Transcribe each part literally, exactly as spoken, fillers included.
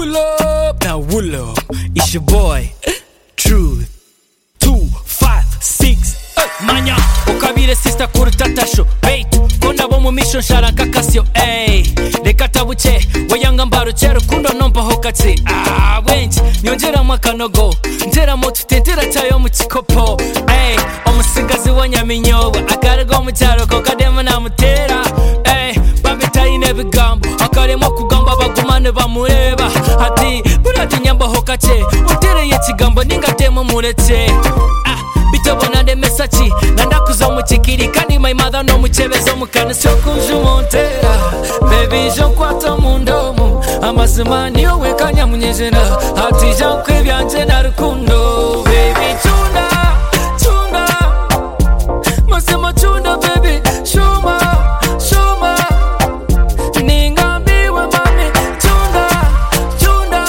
wool up, now wool up. It's your boy, Truth. Two, five, six, manya. Ukabire sister kurutatasho. Wait, konda bomu mission shara kakasyo. Ey, rekata buche. Wayanga mbaro chero kundo nomba hokatsi. Ah, wench, nyonjera makanogo. Njera motu tentera chayo muchikopo. Ey, omusigazi wanyaminyoba. Akarego mucharo kokadema na mutera. Ey, babitayi nebigambo. Akaremo kugamba bagumane bamureba. Ati, burati nyamba hokache. Utere ye chigambo ningatemo muretse. Ah, bitobona de mesachi. Nanda kuzo muchikiri kandi my mother no muchebezo mukana sokunju montera. Baby jonkwata mundomo. Amazimani yowe kanya munyezena. Ati jankwe byanje na rukundo. Baby tuna, tuna. Masema tuna baby. Shuma, shuma. Ningambiwe mami. Tuna, tuna.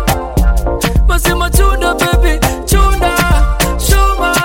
Masema tuna baby. Tuna, shuma.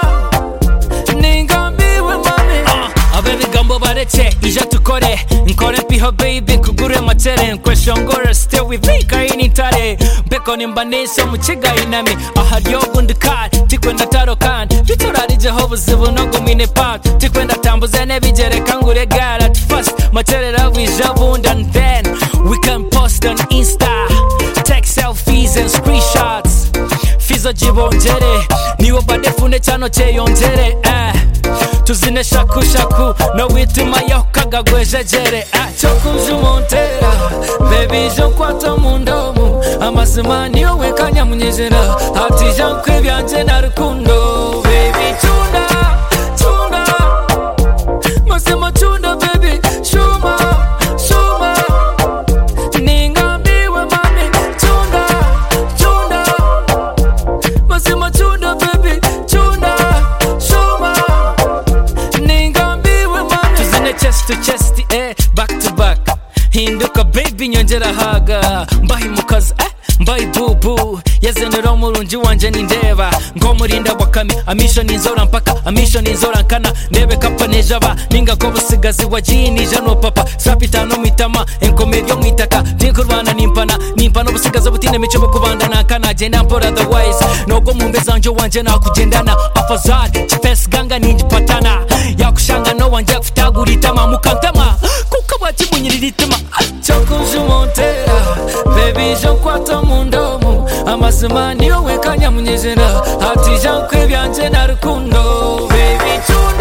Ningambiwe mami. Ah, abebi gambo baretse. Ija tukore. Nkore piho baby. Kugure matere. Nkweshongore stay with me. Kaini tare. Beko nimbanisha muchiga inami. Ahadiyo gundukari. Tikwenda taro kandi. Viturari Jehova zibu no gumine pat. Tikwenda tambuze nebijere kangure gara. At first matere rawi jabund and then we can post on Insta. Take selfies and screenshots. Fizo jibonjere. Niwo badefune chano che yonjere. Eh. Tuzine shaku shaku. No wituma yokaga gwejejere. Eh. Chokunju montera. Baby jonkwata mundomo. Amazimani yowe kanya munyezera. Ati jankwe byanje na rukundo. Baby tuna, tuna. Masema tuna baby. Shuma, shuma. Ningambiwe mami. Tuna, tuna. Masema tuna baby. Tuna, shuma. Ningambiwe mami. Tuzine chest to chest, eh. Back to back. Hinduka baby nyongera haga. Mbahi mukazi, eh. Mbahi bubu. Yezenera umurungi wanje nindeba. Ngo murinda wakami. Amisho ninzora mpaka. Amisho ninzora nkana. Nebe kapa nejaba. Ninga ko busigazi wajini jano papa. Sapitano mitama. Enkomeryo mwitaka. Tinkurwana nimpana. Nimpano busigazi butine micho kubanda nakana. Jenda mpora otherwise. Nogo mumbeza njo wanje na kugendana. Afazad. Chipes ganga ninjipatana. Yakushanga no wanje kufutaguritama. Mukantama. Kukabati munyiriritama. Chokunju montera. Baby jonkwata mundomo. Amazimani yowe kanya munyezera. Ati jankwe byanje na rukundo. Baby tuna.